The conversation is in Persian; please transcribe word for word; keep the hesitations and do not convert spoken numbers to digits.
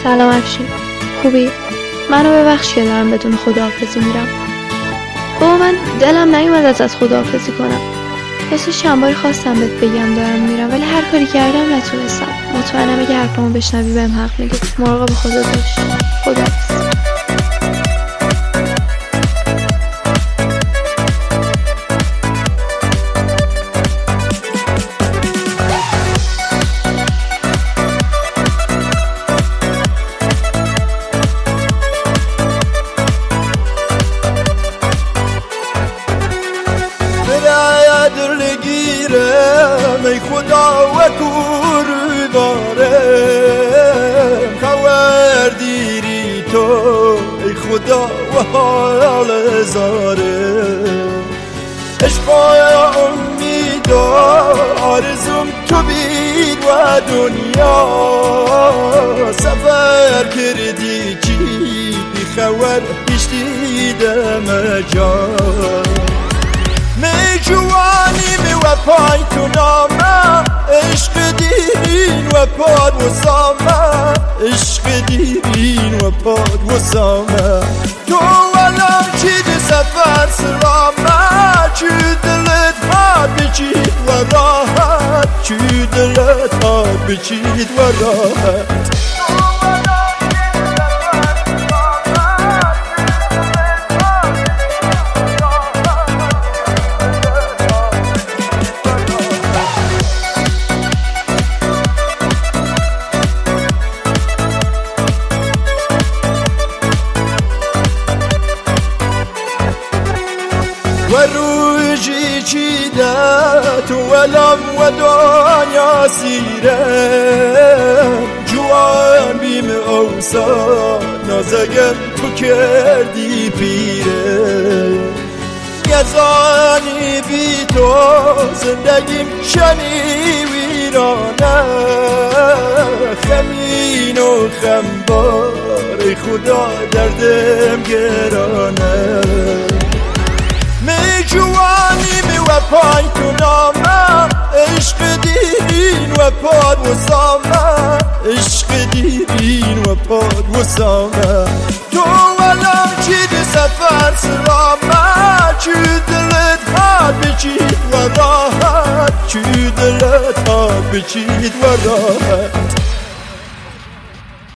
سلام افشین، خوبی؟ منو ببخش که دارم بدون خداحافظی میرم. بابا من دلم نیومد ازت خداحافظی کنم. راستش چند باری خواستم بهت بگم دارم میرم ولی هر کاری کردم نتونستم. مطمئنم اگه حرفامو بشنوی بهم حق میدی. مراقب خودت باش. خداحافظ. ای خدا و کوردارم خور دیری تو ای خدا و حال زارم عشقای امیدا آرزوم تو بید و دنیا سفر کردی چی بی خور هیچ دیدم جان می جوانی می و پای تو نامه عشق دیرین و پاد و سامه عشق دیرین و پاد و سامه تو ولم چید سفر سرامه چی دلت ها بچید و راحت چی دلت ها بچید و راحت و رویجی چیده تو ولم و دنیا سیرم جوان بیم اوسا نازگم تو کردی پیره یزانی بی تو زندگیم شنی ویرانه خمین و خمبار ای خدا دردم گرانه می جوانی می و پای تو نامه عشق دیرین و پاد و سامه عشق دیرین و پاد و سامه تو ولم چید سفر سرامه چی دلت ها بچید و راحت چی دلت ها بچید و راحت